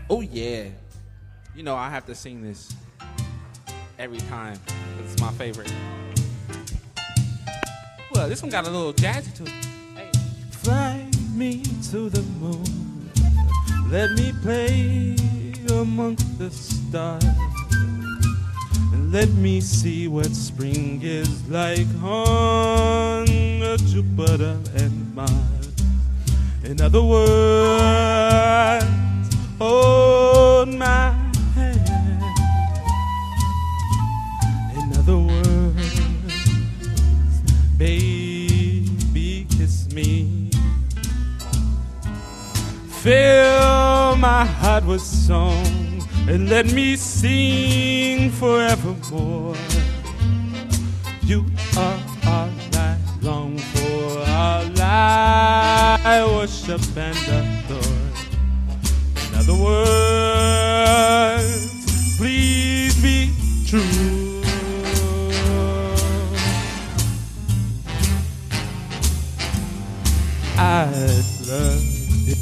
Oh yeah. You know I have to sing this every time. It's my favorite. Well, this one got a little jazzy to it. Hey. Fly me to the moon. Let me play amongst the stars. And let me see what spring is like on Jupiter and Mars. In other words, hold my hand. In other words, baby, kiss me. Fill my heart with song and let me sing forevermore. You are all I long for, all I worship and adore. In other words, please be true. I'd love it.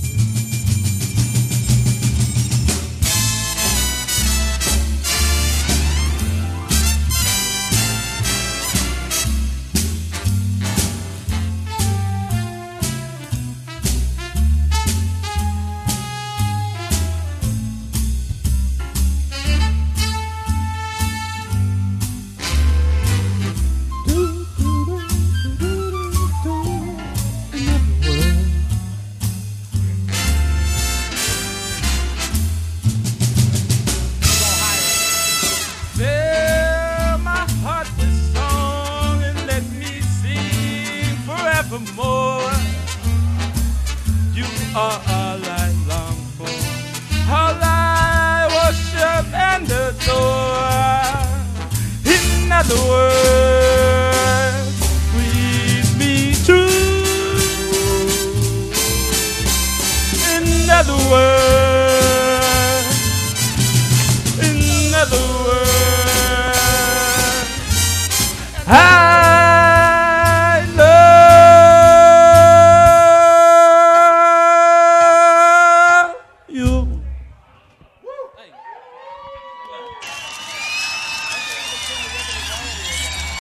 More. You are all I long for, all I worship and adore. In other words, please be true. In other words, in other words,